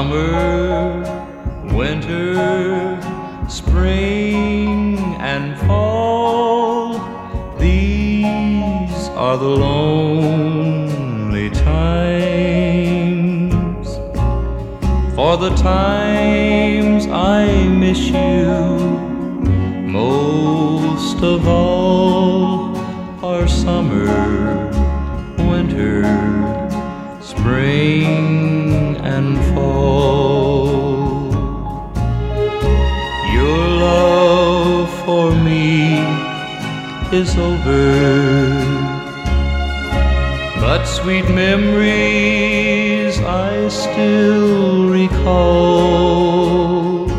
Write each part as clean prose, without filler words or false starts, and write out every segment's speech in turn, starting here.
Summer, winter, spring, and fall, these are the lonely times. For the times I miss you most of all are summer, winter, spring, and fall. Your love for me is over, but sweet memories I still recall.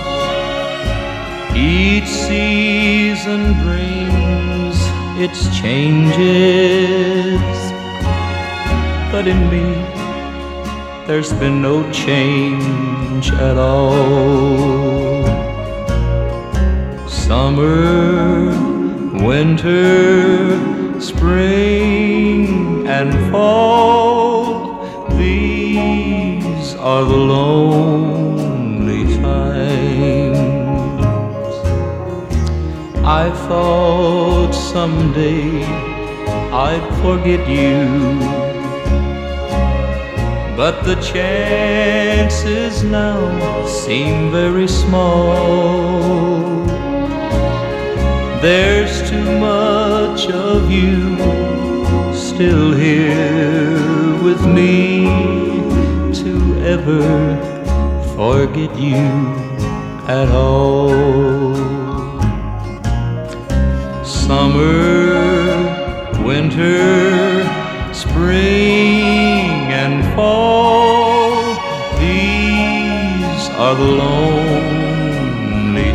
Each season brings its changes, but in me there's been no change at all. Summer, winter, spring, and fall, these are the lonely times. I thought someday I'd forget you, but the chances now seem very small. There's too much of you still here with me to ever forget you at all. Summer, winter, spring, and fall, these are the lonely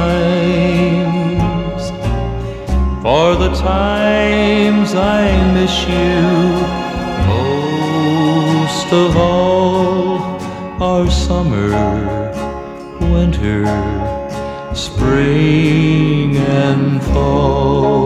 times. For the times I miss you most of all are summer, winter, spring, and fall.